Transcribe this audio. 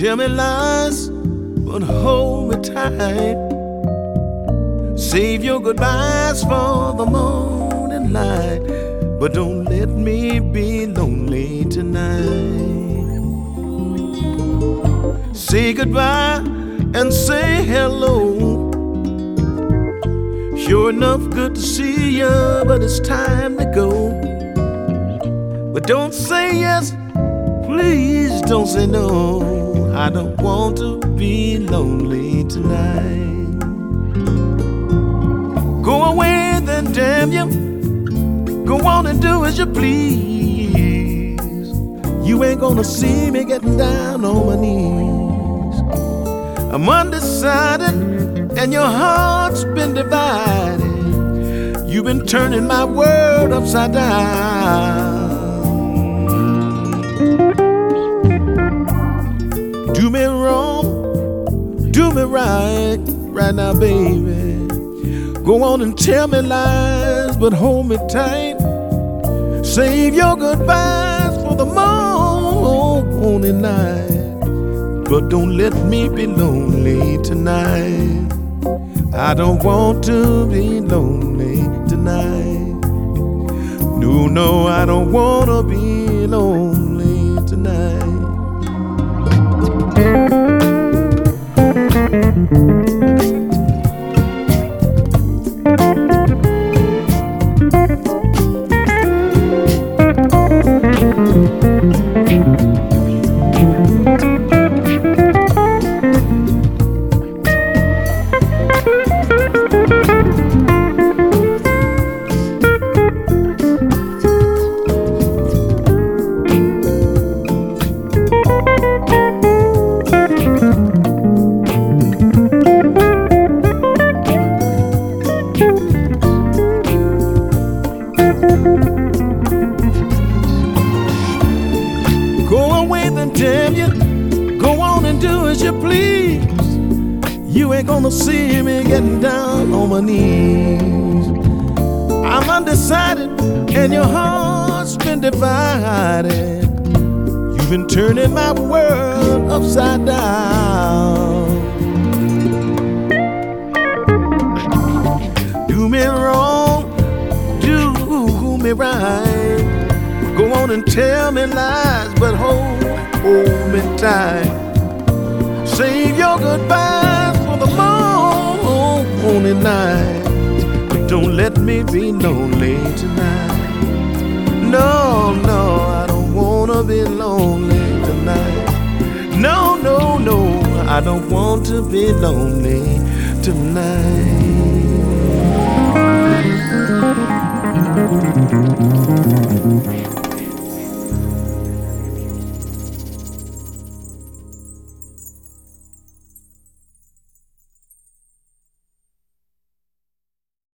Tell me lies, but hold me tight. Save your goodbyes for the morning light, but don't let me be lonely tonight. Say goodbye and say hello. Sure enough, good to see ya, but it's time to go. But don't say yes, please don't say no. I don't want to be lonely tonight. Go away then, damn you. Go on and do as you please. You ain't gonna see me getting down on my knees. I'm undecided and your heart's been divided. You've been turning my world upside down. Do me wrong, do me right, right now, baby. Go on and tell me lies, but hold me tight. Save your goodbyes for the morning light, but don't let me be lonely tonight. I don't want to be lonely tonight. No, no, I don't want to be lonely tonight. Go away then, damn you. Go on and do as you please. You ain't gonna see me getting down on my knees. I'm undecided and your heart's been divided. You've been turning my world upside down. Do me wrong, do me right. Go on and tell me lies, but hold me tight. Save your goodbyes for the morning night, but don't let me be lonely tonight. No, no, I don't wanna be lonely tonight. No, no, no, I don't want to be lonely tonight.